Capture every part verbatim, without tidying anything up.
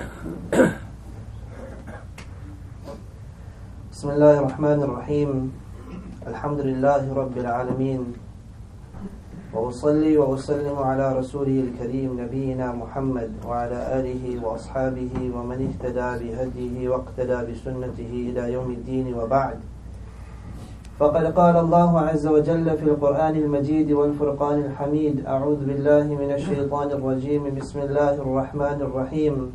بسم الله الرحمن الرحيم الحمد لله رب العالمين وأصلي وأسلم على رسوله الكريم نبينا محمد وعلى آله وأصحابه ومن اهتدى بهديه واقتدى بسنته إلى يوم الدين وبعد. فقد قال الله عز وجل في القرآن المجيد والفرقان الحميد: أعوذ بالله من الشيطان الرجيم، بسم الله الرحمن الرحيم.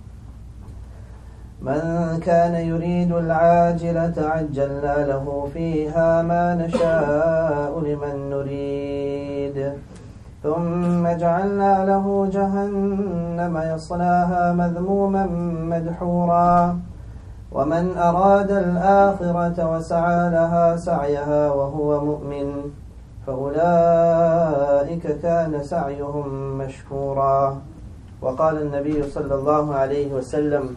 من كان يريد العاجلة عجلنا له فيها ما نشاء لمن نريد ثم جعلنا له جهنم يصلاها مذموما مدحورا ومن أراد الآخرة وسعى لها سعيها وهو مؤمن فأولئك كان سعيهم مشكورا. وقال النبي صلى الله عليه وسلم: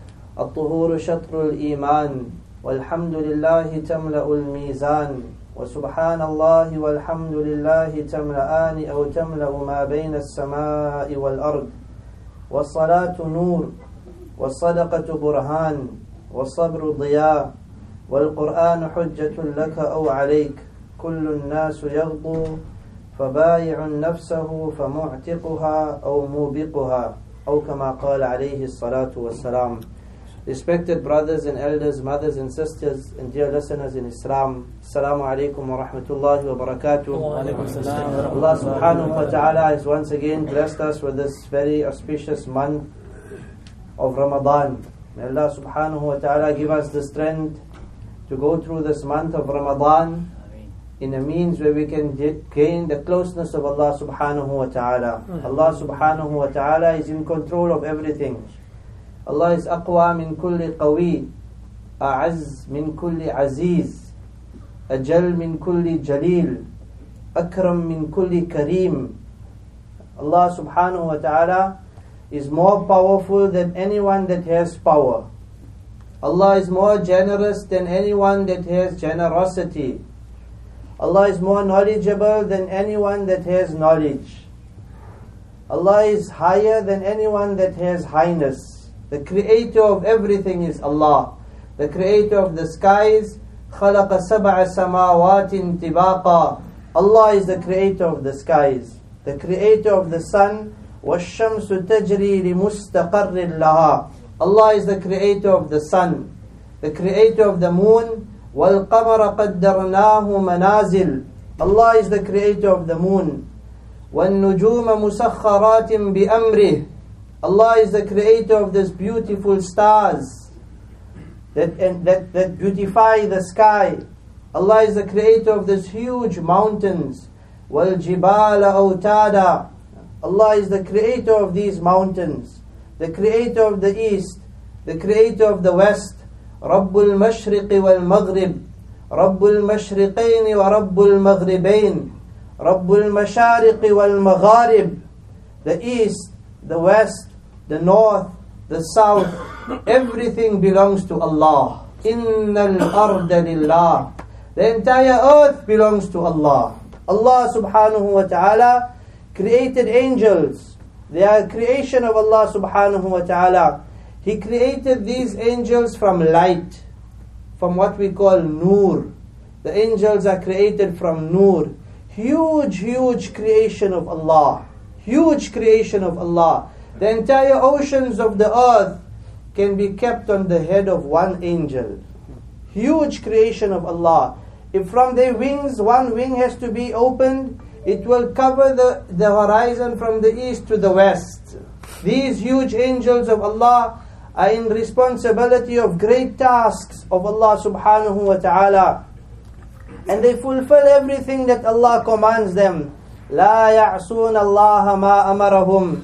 الطهور شطر الإيمان والحمد لله تملأ الميزان وسبحان الله والحمد لله تملأان أو تملأ ما بين السماء والأرض. والصلاة نور والصدقة برهان والصبر ضياء والقرآن حجة لك أو عليك. كل الناس يغضو فبايع نفسه فمعتقها أو موبقها أو كما قال عليه الصلاة والسلام. Respected brothers and elders, mothers and sisters, and dear listeners in Islam, Assalamu alaikum wa rahmatullahi wa barakatuh. Allah subhanahu wa ta'ala has once again blessed us with this very auspicious month of Ramadan. May Allah subhanahu wa ta'ala give us the strength to go through this month of Ramadan in a means where we can gain the closeness of Allah subhanahu wa ta'ala. Allah subhanahu wa ta'ala is in control of everything. Allah is aqwa min kulli qawi, a'az min kulli aziz, ajal min kulli jalil, akram min kulli kareem. Allah subhanahu wa ta'ala is more powerful than anyone that has power. Allah is more generous than anyone that has generosity. Allah is more knowledgeable than anyone that has knowledge. Allah is higher than anyone that has highness. The creator of everything is Allah. The creator of the skies, خَلَقَ سَبْعَ سَمَاوَاتٍ طِبَاقًا. Allah is the creator of the skies. The creator of the sun, وَالشَّمْسُ تَجْرِي لِمُسْتَقَرٍّ لَهَا. Allah is the creator of the sun. The creator of the moon, وَالْقَمَرَ قَدَّرْنَاهُ مَنَازِلٍ. Allah is the creator of the moon. وَالنُّجُومَ مُسَخَّرَاتٍ بِأَمْرِهِ. Allah is the creator of these beautiful stars that, that, that beautify the sky. Allah is the creator of these huge mountains. وَالْجِبَالَ أَوْتَادًا. Allah is the creator of these mountains, the creator of the east, the creator of the west. رَبُّ الْمَشْرِقِ وَالْمَغْرِبِ رَبُّ الْمَشْرِقَيْنِ وَرَبُّ الْمَغْرِبَيْنِ رَبُّ الْمَشَارِقِ وَالْمَغَارِبِ. The east, the west, the north, the south, everything belongs to Allah. Innal arda lillah. The entire earth belongs to Allah. Allah subhanahu wa ta'ala created angels. They are creation of Allah subhanahu wa ta'ala. He created these angels from light, from what we call nur. The angels are created from nur. Huge, huge creation of Allah. Huge creation of Allah. The entire oceans of the earth can be kept on the head of one angel. Huge creation of Allah. If from their wings, one wing has to be opened, it will cover the, the horizon from the east to the west. These huge angels of Allah are in responsibility of great tasks of Allah subhanahu wa ta'ala. And they fulfill everything that Allah commands them. لا يعصون الله ما أمرهم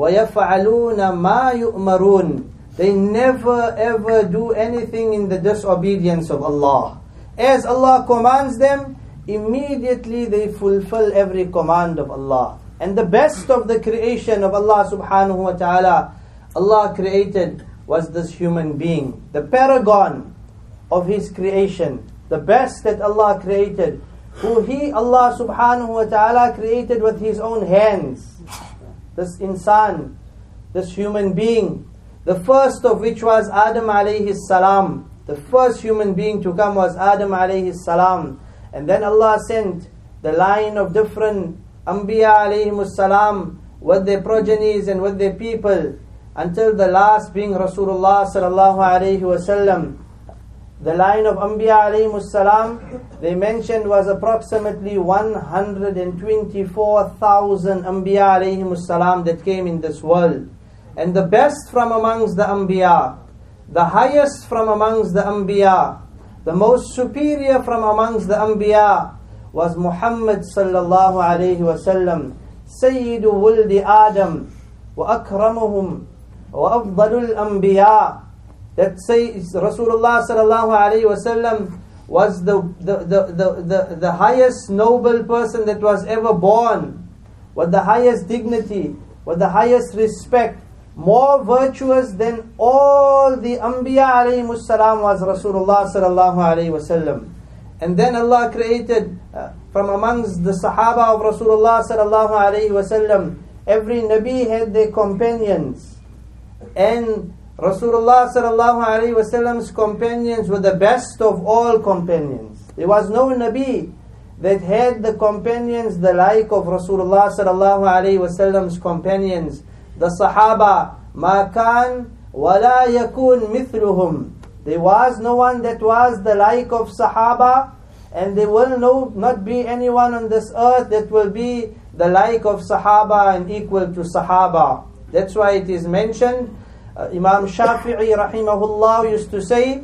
ويفعلون ما يؤمرون. They never ever do anything in the disobedience of Allah. As Allah commands them, immediately they fulfill every command of Allah. And the best of the creation of Allah subhanahu wa ta'ala, Allah created was this human being. The paragon of His creation. The best that Allah created, who He, Allah subhanahu wa ta'ala, created with His own hands. This insan, this human being, The first of which was Adam alayhi salam. The first human being to come was Adam alayhi salam. And then Allah sent the line of different Anbiya alayhi salam with their progenies and with their people, until the last being Rasulullah sallallahu alayhi wasallam. The line of Anbiya alayhi salam, they mentioned, was approximately one hundred twenty-four thousand Anbiya alayhi salam that came in this world. And the best from amongst the Anbiya, the highest from amongst the Anbiya, the most superior from amongst the Anbiya was Muhammad sallallahu alayhi wasallam, Sayyidu Wuldi Adam, wa akramuhum, wa afdalul Anbiya. That says Rasulullah sallallahu alayhi wasallam was the, the, the, the, the, the highest noble person that was ever born, with the highest dignity, with the highest respect, more virtuous than all the Anbiya alayhi salam was Rasulullah sallallahu alayhi wasallam. And then Allah created uh, from amongst the Sahaba of Rasulullah sallallahu alayhi wasallam, every Nabi had their companions, and Rasulullah sallallahu alayhi wasallam's companions were the best of all companions. There was no Nabi that had the companions the like of Rasulullah sallallahu alayhi wasallam's companions. The Sahaba, ma kan wala yakun mithluhum. There was no one that was the like of Sahaba, and there will no, not be anyone on this earth that will be the like of Sahaba and equal to Sahaba. That's why it is mentioned, uh, Imam Shafi'i rahimahullah used to say,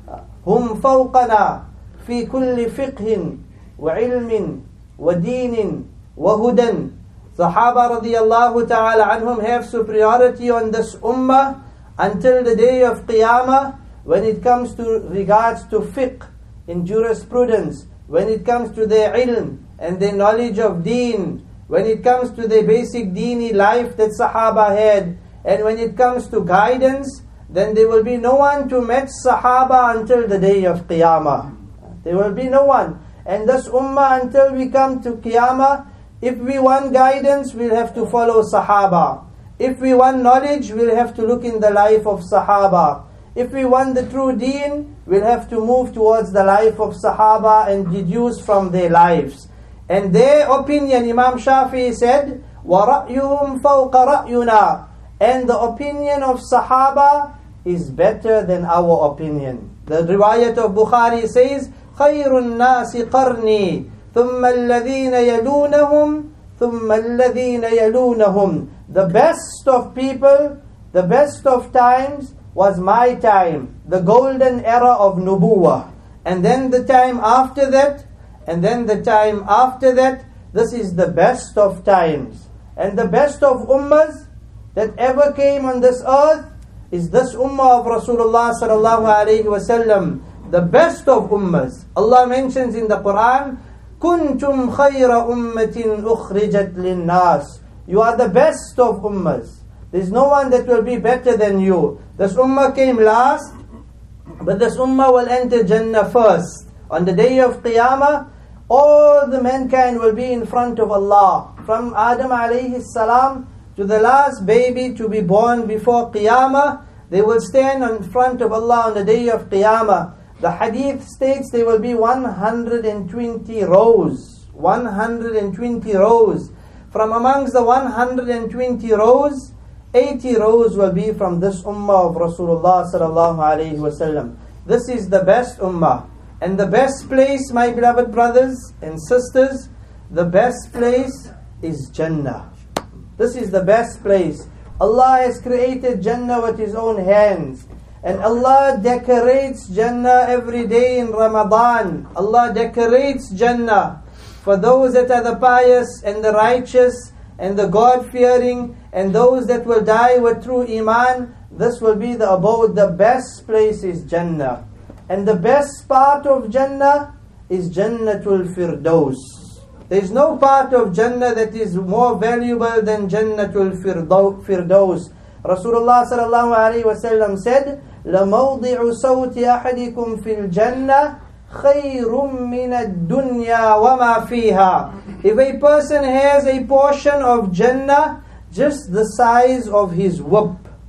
Hum fawqana fi kulli fiqhin wa ilmin wa deenin wa hudan. Sahaba radiyallahu ta'ala anhum have superiority on this ummah until the day of Qiyamah, when it comes to regards to fiqh in jurisprudence, when it comes to their ilm and their knowledge of deen, when it comes to their basic deeni life that Sahaba had, and when it comes to guidance, then there will be no one to match Sahaba until the day of Qiyamah. There will be no one. And this ummah, until we come to Qiyamah, if we want guidance, we'll have to follow Sahaba. If we want knowledge, we'll have to look in the life of Sahaba. If we want the true deen, we'll have to move towards the life of Sahaba and deduce from their lives. And their opinion, Imam Shafi'i said, وَرَأْيُهُمْ فَوْقَ رَأْيُنَا. And the opinion of Sahaba is better than our opinion. The riwayat of Bukhari says, خَيْرُ النَّاسِ قَرْنِي ثُمَّ الَّذِينَ يَلُونَهُمْ ثُمَّ الَّذِينَ يَلُونَهُمْ. The best of people, the best of times was my time, the golden era of Nubuwah. And then the time after that, and then the time after that, this is the best of times. And the best of ummahs that ever came on this earth is this ummah of Rasulullah sallallahu alayhi wasallam. The best of ummahs. Allah mentions in the Quran, كُنْتُمْ خَيْرَ أُمَّةٍ أُخْرِجَتْ لِلنَّاسِ. You are the best of ummahs. There's no one that will be better than you. This ummah came last, but this ummah will enter Jannah first. On the day of Qiyamah, all the mankind will be in front of Allah. From Adam alayhi salam to the last baby to be born before Qiyamah, they will stand in front of Allah on the day of Qiyamah. The hadith states there will be one hundred twenty rows. one hundred twenty rows. From amongst the one hundred twenty rows, eighty rows will be from this ummah of Rasulullah sallallahu alayhi wasallam. This is the best ummah. And the best place, my beloved brothers and sisters, the best place is Jannah. This is the best place. Allah has created Jannah with His own hands. And Allah decorates Jannah every day in Ramadan. Allah decorates Jannah for those that are the pious and the righteous and the God-fearing and those that will die with true Iman. This will be the abode. The best place is Jannah. And the best part of Jannah is Jannatul Firdaus. There is no part of Jannah that is more valuable than Jannatul Firdaus. Rasulullah sallallahu alayhi wa sallam said, لَمَوْضِعُ صَوْتِ أَحَدِكُمْ فِي الْجَنَّةِ خَيْرٌ مِّنَ الدُّنْيَا وَمَا فِيهَا. If a person has a portion of Jannah, just the size of his whip,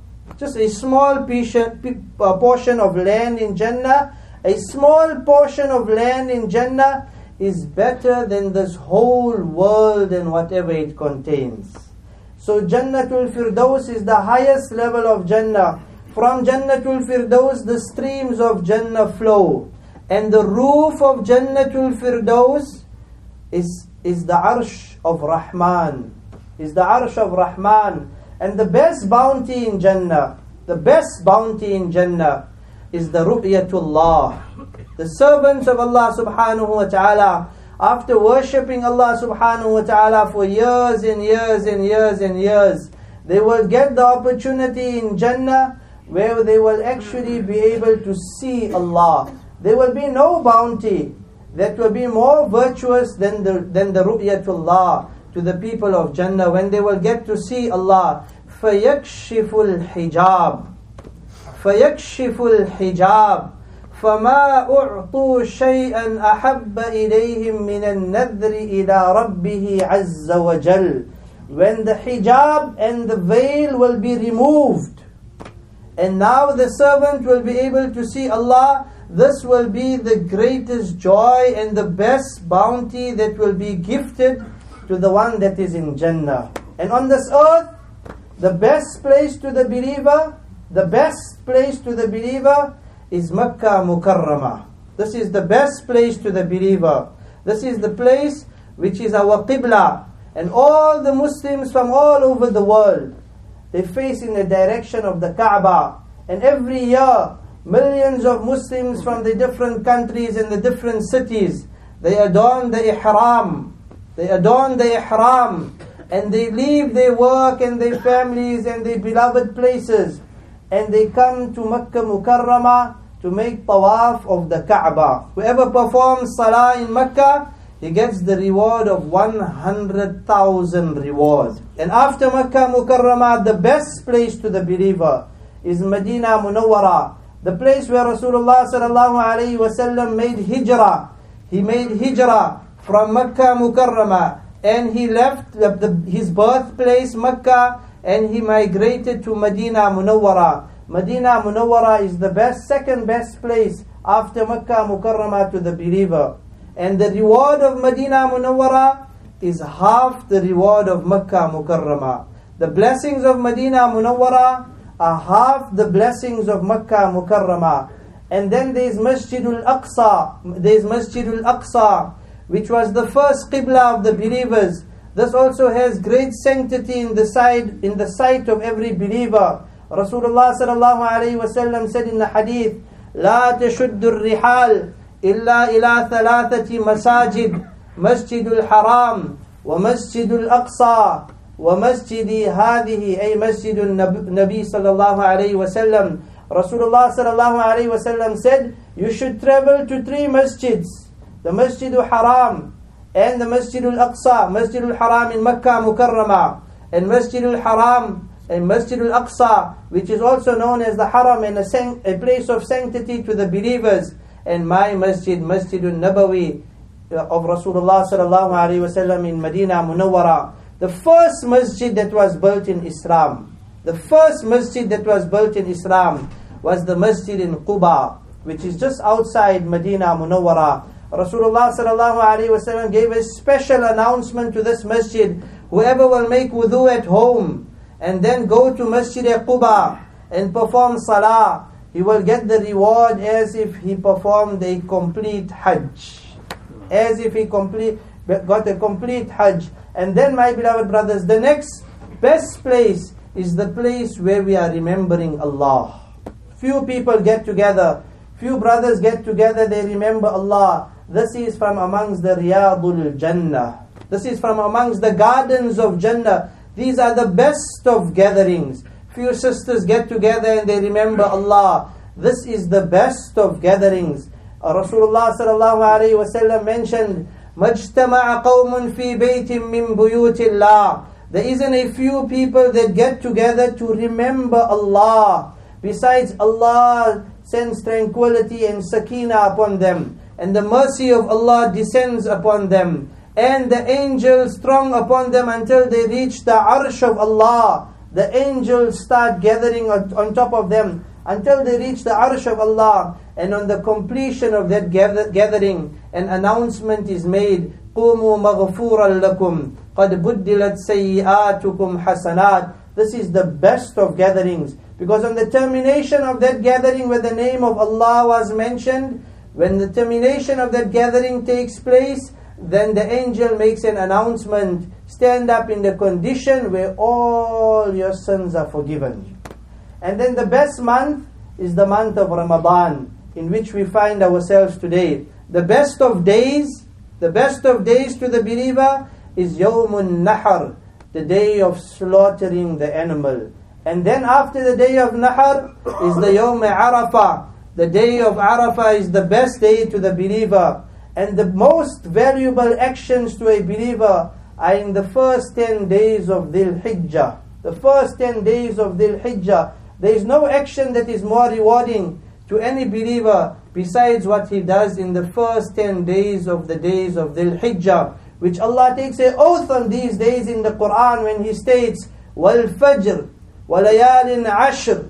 just a small portion of land in Jannah, a small portion of land in Jannah is better than this whole world and whatever it contains. So Jannatul Firdaus is the highest level of Jannah. From Jannatul Firdaus the streams of Jannah flow. And the roof of Jannatul Firdaus is, is the Arsh of Rahman. Is the Arsh of Rahman. And the best bounty in Jannah, the best bounty in Jannah is the Ru'yatullah. The servants of Allah subhanahu wa ta'ala, after worshipping Allah subhanahu wa ta'ala for years and years and years and years, they will get the opportunity in Jannah where they will actually be able to see Allah. There will be no bounty that will be more virtuous than the, than the Ru'yatullah to the people of Jannah when they will get to see Allah. فَيَكْشِفُ الْحِجَابِ فَيَكْشِفُ الْحِجَابِ فَمَا أُعْطُوا شَيْئًا أَحَبَّ إِلَيْهِمْ مِنَ النَّذْرِ إِلَىٰ رَبِّهِ عَزَّ وَجَلَّ. When the hijab and the veil will be removed, and now the servant will be able to see Allah, this will be the greatest joy and the best bounty that will be gifted to the one that is in Jannah. And on this earth, the best place to the believer, the best place to the believer is Makkah Mukarramah. This is the best place to the believer. This is the place which is our Qibla. And all the Muslims from all over the world, they face in the direction of the Kaaba. And every year, millions of Muslims from the different countries and the different cities, they adorn the Ihram. They adorn the Ihram. And they leave their work and their families and their beloved places. And they come to Makkah Mukarramah to make tawaf of the Kaaba. Whoever performs salah in Makkah, he gets the reward of one hundred thousand reward. And after Makkah Mukarramah, the best place to the believer is Medina Munawwara, the place where Rasulullah sallallahu alaihi wasallam made hijrah. He made hijrah from Makkah Mukarramah, and he left the, the, his birthplace Makkah, and he migrated to Medina Munawwara. Medina Munawwara is the best, second best place after Makkah Mukarramah to the believer. And the reward of Medina Munawwara is half the reward of Makkah Mukarramah. The blessings of Medina Munawwara are half the blessings of Makkah Mukarramah. And then there is Masjidul Aqsa. There is Masjidul Aqsa, which was the first Qibla of the believers. This also has great sanctity in the sight, in the sight of every believer. Rasulullah sallallahu alayhi wa sallam said in the hadith, لا تشد الرحال إلا إلى ثلاثة مساجد مسجد الحرام ومسجد الأقصى ومسجد هذه أي مسجد النبي صلى الله عليه وسلم. Rasulullah sallallahu alayhi wa sallam said, you should travel to three masjids, the Masjid al-Haram and the Masjid al-Aqsa, Masjid al-Haram in Makkah Mukarramah, and Masjid al-Haram and Masjid al-Aqsa, which is also known as the Haram and a, san- a place of sanctity to the believers, and my Masjid, Masjid al-Nabawi of Rasulullah sallallahu alayhi wa sallam in Medina Munawwara. The first masjid that was built in Islam, the first masjid that was built in Islam was the Masjid in Quba, which is just outside Medina Munawwara. Rasulullah sallallahu alayhi wa sallam gave a special announcement to this masjid. Whoever will make wudu at home and then go to Masjid Quba and perform salah, he will get the reward as if he performed a complete hajj. As if he complete, got a complete hajj. And then, my beloved brothers, the next best place is the place where we are remembering Allah. Few people get together, few brothers get together, they remember Allah. This is from amongst the Riyadul Jannah. This is from amongst the gardens of Jannah. These are the best of gatherings. Few sisters get together and they remember Allah. This is the best of gatherings. Uh, Rasulullah sallallahu alayhi wa sallam mentioned, مَجْتَمَعَ قَوْمٌ فِي بَيْتٍ مِّن بُيُوتِ اللَّهِ. There isn't a few people that get together to remember Allah. Besides, Allah sends tranquility and sakina upon them, and the mercy of Allah descends upon them, and the angels throng upon them until they reach the arsh of Allah. the angels start gathering on, on top of them until they reach the arsh of Allah. And on the completion of that gather, gathering, an announcement is made, قُومُوا مَغْفُورًا لَكُمْ قَدْ بُدِّلَتْ سَيِّئَاتُكُمْ حَسَنَاتٍ. This is the best of gatherings. Because on the termination of that gathering where the name of Allah was mentioned, when the termination of that gathering takes place, then the angel makes an announcement, stand up in the condition where all your sins are forgiven. And then the best month is the month of Ramadan, in which we find ourselves today. The best of days, the best of days to the believer is Yawmun Nahar, the day of slaughtering the animal. And then after the day of Nahar is the Yawm Arafah. The day of Arafah is the best day to the believer. And the most valuable actions to a believer are in the first ten days of Dhul Hijjah. The first ten days of Dhul Hijjah. There is no action that is more rewarding to any believer besides what he does in the first ten days of the days of Dhul Hijjah, which Allah takes an oath on these days in the Quran when He states, Wal Fajr, Walayalin Ashr,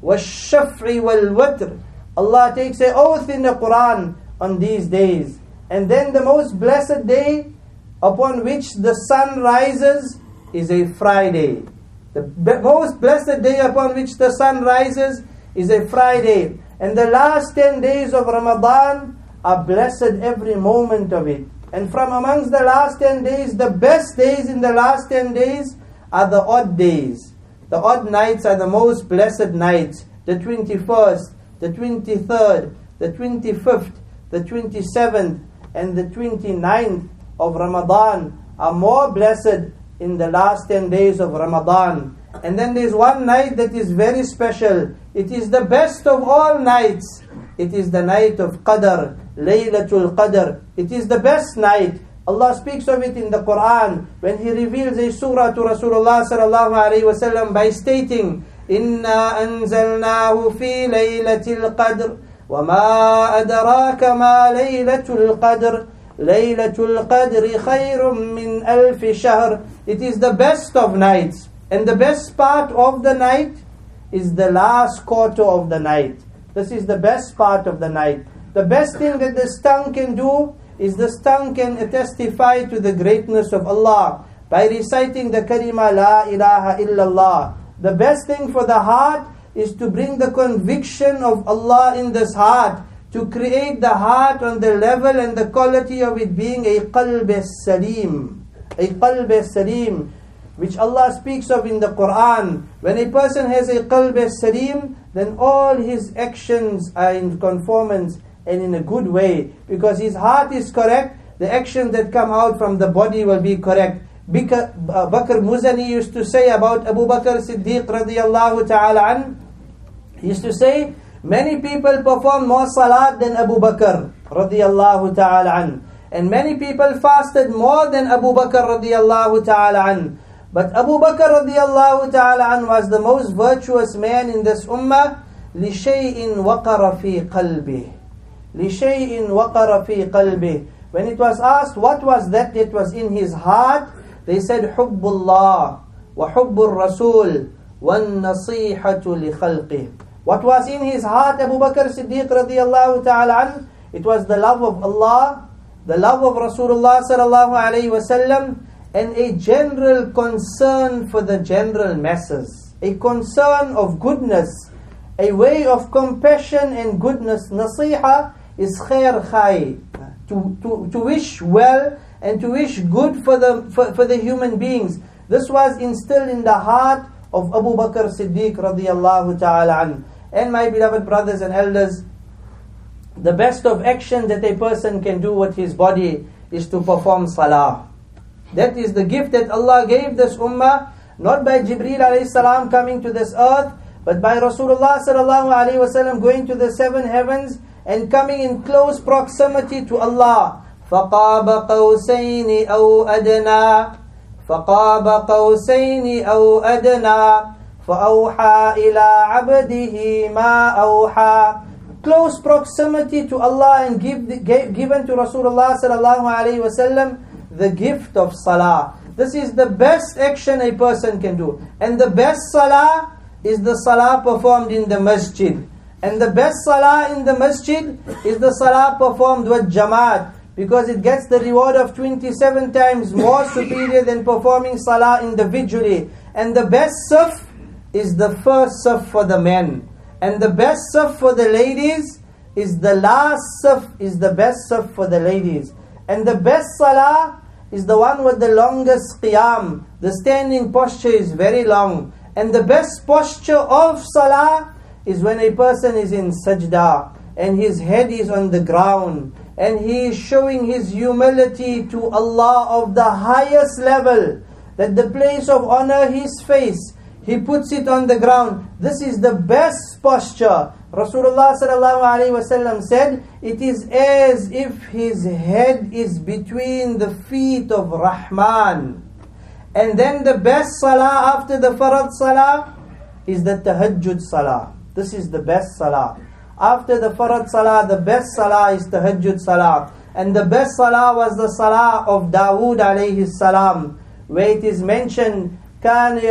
Washaf'i wal Watr. Allah takes an oath in the Quran on these days. And then the most blessed day upon which the sun rises is a Friday. The most blessed day upon which the sun rises is a Friday. And the last ten days of Ramadan are blessed every moment of it. And from amongst the last ten days, the best days in the last ten days are the odd days. The odd nights are the most blessed nights. The twenty-first, the twenty-third, the twenty-fifth, the twenty-seventh, and the twenty-ninth of Ramadan are more blessed in the last ten days of Ramadan. And then there's one night that is very special. It is the best of all nights. It is the night of Qadr, Laylatul Qadr. It is the best night. Allah speaks of it in the Quran when He reveals a surah to Rasulullah sallallahu alaihi wasallam by stating, Inna anzalnahu fi laylatil qadr, wa ma adraka ma laylatul qadr, laylatul qadri khayrum min alfi shahr. It is the best of nights, and the best part of the night is the last quarter of the night. This is the best part of the night. The best thing that the tongue can do is the tongue can testify to the greatness of Allah by reciting the kalima La ilaha illallah. The best thing for the heart is to bring the conviction of Allah in this heart, to create the heart on the level and the quality of it being a qalb salim, a qalb salim, which Allah speaks of in the Quran. When a person has a qalb salim, then all his actions are in conformance and in a good way, because his heart is correct. The actions that come out from the body will be correct. Bakr Muzani used to say about Abu Bakr Siddiq radiyallahu ta'ala an, he used to say, many people perform more salat than Abu Bakr radiyallahu ta'ala an, and many people fasted more than Abu Bakr radiyallahu ta'ala an. But Abu Bakr radiyallahu ta'ala an was the most virtuous man in this ummah. لِشَيْءٍ وَقَرَ فِي قَلْبِهِ لِشَيْءٍ وَقَرَ فِي قَلْبِهِ. When it was asked what was that that was in his heart, they said حُبُّ اللَّهِ وَحُبُّ الرَّسُولِ وَالنَّصِيحَةُ لِخَلْقِهِ. What was in his heart, Abu Bakr Siddiq radiyallahu ta'ala an? It was the love of Allah, the love of Rasulullah sallallahu alayhi wasallam, and a general concern for the general masses. A concern of goodness, a way of compassion and goodness. Nasiha is khair khai, to, to, to wish well and to wish good for the, for, for the human beings. This was instilled in the heart of Abu Bakr Siddiq radiyallahu ta'ala an. And my beloved brothers and elders, the best of action that a person can do with his body is to perform salah. That is the gift that Allah gave this ummah, not by Jibreel alayhi salam coming to this earth, but by Rasulullah sallallahu alayhi wasallam going to the seven heavens and coming in close proximity to Allah. فَقَابَ قَوْسَيْنِ أَوْ أَدْنَى فَقَابَ قَوْسَيْنِ أَوْ أَدْنَى فَأَوْحَى إِلَىٰ عَبْدِهِ مَا أَوْحَى. Close proximity to Allah and give, give, given to Rasulullah sallallahu alayhi wasallam the gift of salah. This is the best action a person can do. And the best salah is the salah performed in the masjid. And the best salah in the masjid is the salah performed with jamaat, because it gets the reward of twenty-seven times more superior than performing salah individually. And the best saf is the first saf for the men. And the best saf for the ladies is the last saf, is the best saf for the ladies. And the best salah is the one with the longest qiyam. The standing posture is very long. And the best posture of salah is when a person is in sajda and his head is on the ground and he is showing his humility to Allah of the highest level, that the place of honor, his face, he puts it on the ground. This is the best posture. Rasulullah sallallahu alaihi wasallam said, it is as if his head is between the feet of Rahman. And then the best salah after the farad salah is the tahajjud salah. This is the best salah. After the farad salah, the best salah is tahajjud salah. And the best salah was the salah of Dawood alayhi salam, where it is mentioned, كان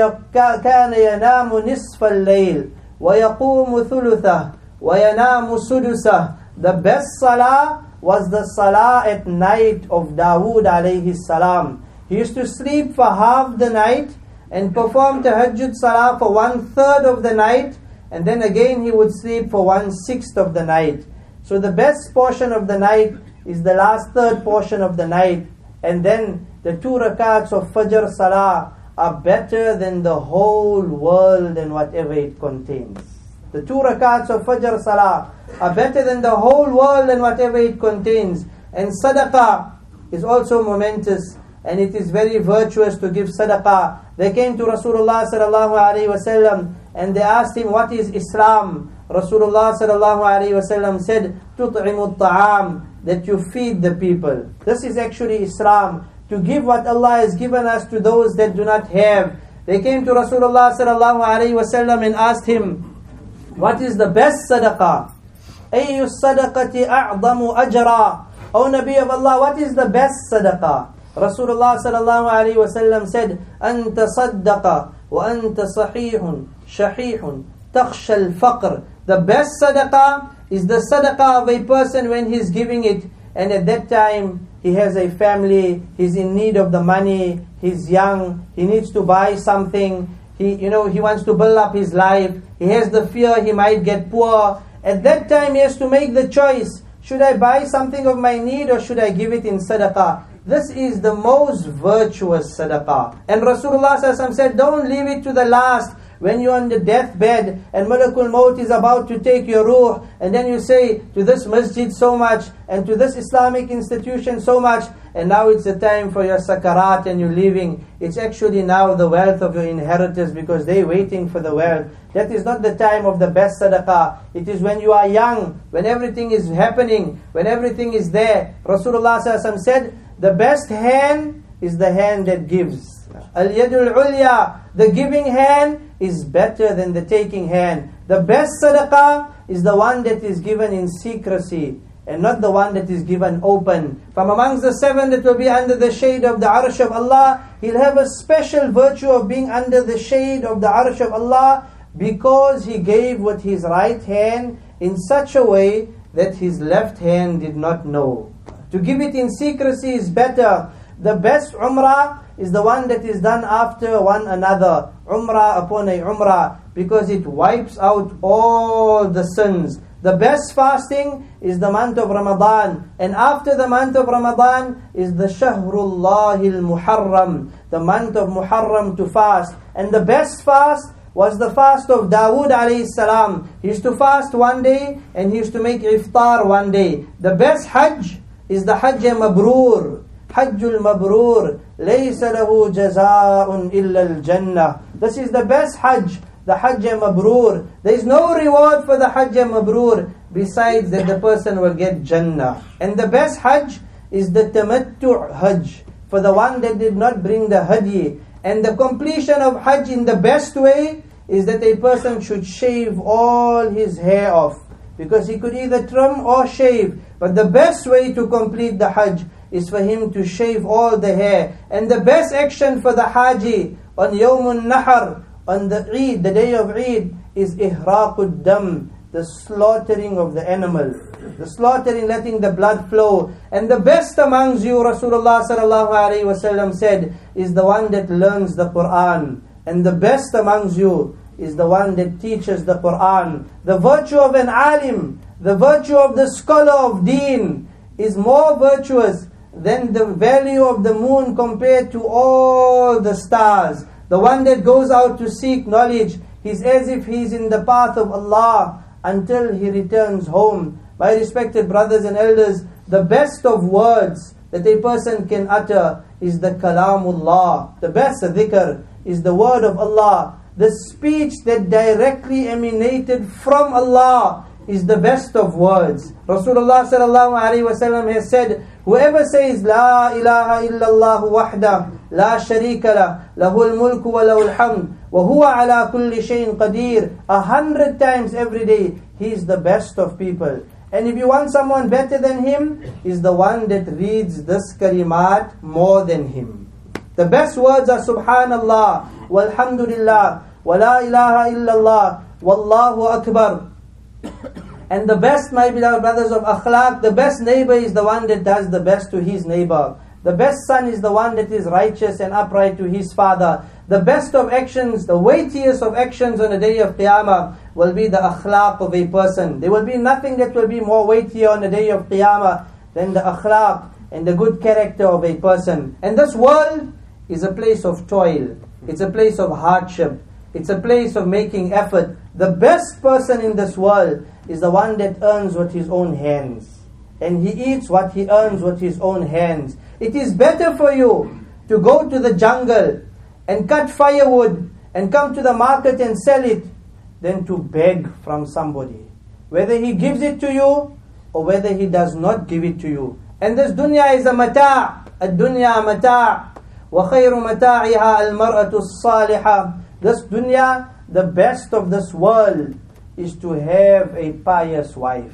ينام نصف الليل ويقوم ثلثه وينام سدسه. The best salah was the salah at night of Dawood alayhi salam. He used to sleep for half the night and perform tahajjud salah for one third of the night, and then again he would sleep for one sixth of the night. So the best portion of the night is the last third portion of the night. And then the two rakats of Fajr salah are better than the whole world and whatever it contains. The two rakats of Fajr salah are better than the whole world and whatever it contains. And sadaqah is also momentous, and it is very virtuous to give sadaqah. They came to Rasulullah sallallahu alaihi wasallam and they asked him, what is Islam? Rasulullah sallallahu alaihi wasallam said, تُطْعِمُ الطَّعَامِ, that you feed the people. This is actually Islam, to give what Allah has given us to those that do not have. They came to Rasulullah sallallahu alaihi wasallam and asked him, what is the best sadaqah? أَيُّ الصَّدَقَةِ أَعْظَمُ أَجْرًا. O Nabi of Allah, what is the best sadaqah? Rasulullah sallallahu alaihi wasallam said, أَنْتَ صَدَّقَ وَأَنْتَ صَحِيحٌ شَحِيحٌ تَخْشَى الْفَقْرِ. The best sadaqah is the sadaqah of a person when he's giving it, and at that time he has a family, he's in need of the money, he's young, he needs to buy something, he, you know, he wants to build up his life, he has the fear he might get poor. At that time he has to make the choice, should I buy something of my need or should I give it in sadaqah? This is the most virtuous sadaqah. And Rasulullah sallallahu alaihi wasallam said, don't leave it to the last. When you're on the deathbed and Malakul Maut is about to take your ruh, and then you say to this masjid so much and to this Islamic institution so much, and now it's the time for your sakarat and you're leaving. It's actually now the wealth of your inheritors because they're waiting for the wealth. That is not the time of the best sadaqah. It is when you are young, when everything is happening, when everything is there. Rasulullah sallallahu alaihi wasallam said, the best hand is the hand that gives. Al-yadul ulya, the giving hand is better than the taking hand. The best sadaqah is the one that is given in secrecy and not the one that is given open. From amongst the seven that will be under the shade of the arsh of Allah, he'll have a special virtue of being under the shade of the arsh of Allah because he gave with his right hand in such a way that his left hand did not know. To give it in secrecy is better. The best umrah is the one that is done after one another. Umrah upon a umrah, because it wipes out all the sins. The best fasting is the month of Ramadan. And after the month of Ramadan is the Shahrullahil Muharram, the month of Muharram to fast. And the best fast was the fast of Dawood alayhi salam. He used to fast one day and he used to make iftar one day. The best hajj is the hajj mabrur. Hajjul mabrur, laysa lahu jazaa'un illa al-jannah. This is the best hajj, the hajj mabrur. There is no reward for the hajj mabrur besides that the person will get jannah. And the best hajj is the tamattu' hajj, for the one that did not bring the hadi. And the completion of hajj in the best way is that a person should shave all his hair off, because he could either trim or shave. But the best way to complete the hajj is for him to shave all the hair. And the best action for the Haji on Yawmun Nahar, on the Eid, the day of Eid, is Ihraqud Dam, the slaughtering of the animal. The slaughtering, letting the blood flow. And the best amongst you, Rasulullah sallallahu alaihi wasallam said, is the one that learns the Quran. And the best amongst you is the one that teaches the Quran. The virtue of an alim, the virtue of the scholar of deen, is more virtuous than the value of the moon compared to all the stars. The one that goes out to seek knowledge, he's as if he's in the path of Allah until he returns home. My respected brothers and elders, the best of words that a person can utter is the kalamullah. The best dhikr is the word of Allah. The speech that directly emanated from Allah is the best of words. Rasulullah sallallahu alaihi wasallam has said, whoever says La ilaha illallah wahda la sharika lah, lahul mulku wa lahul hamd, wa huwa ala kulli shayin qadir, a hundred times every day, he is the best of people. And if you want someone better than him, is the one that reads this kalimat more than him. The best words are Subhanallah, walhamdulillah, wa la ilaha illallah, wallahu akbar. And the best, my beloved brothers, of akhlaq, the best neighbor is the one that does the best to his neighbor. The best son is the one that is righteous and upright to his father. The best of actions, the weightiest of actions on the day of Qiyamah will be the akhlaq of a person. There will be nothing that will be more weightier on the day of Qiyamah than the akhlaq and the good character of a person. And this world is a place of toil. It's a place of hardship. It's a place of making effort. The best person in this world is the one that earns with his own hands. And he eats what he earns with his own hands. It is better for you to go to the jungle and cut firewood and come to the market and sell it than to beg from somebody. Whether he gives it to you or whether he does not give it to you. And this dunya is a mata'. Ad-dunya mata'. Wa khayru mata'iha al-mar'atu as-salihah. This dunya, the best of this world, is to have a pious wife.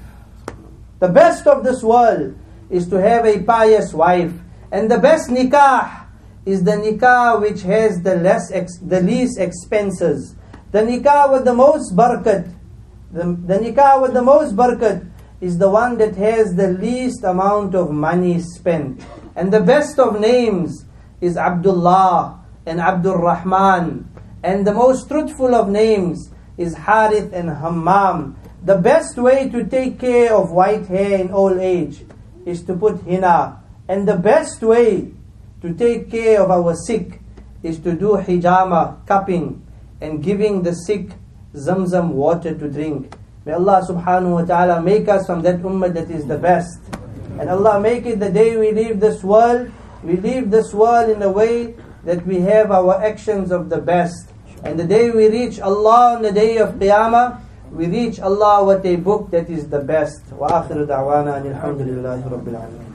The best of this world is to have a pious wife. And the best nikah is the nikah which has the less ex- the least expenses. The nikah with the most barakat. The, the nikah with the most barakat is the one that has the least amount of money spent. And the best of names is Abdullah and Abdul Rahman. And the most truthful of names is Harith and Hammam. The best way to take care of white hair in old age is to put henna. And the best way to take care of our sick is to do hijama, cupping, and giving the sick zamzam water to drink. May Allah subhanahu wa ta'ala make us from that ummah that is the best. And Allah make it the day we leave this world, we leave this world in a way that we have our actions of the best. And the day we reach Allah on the day of Qiyamah, we reach Allah with a book that is the best. Wa akhiru da'wana alhamdulillahi rabbil alamin.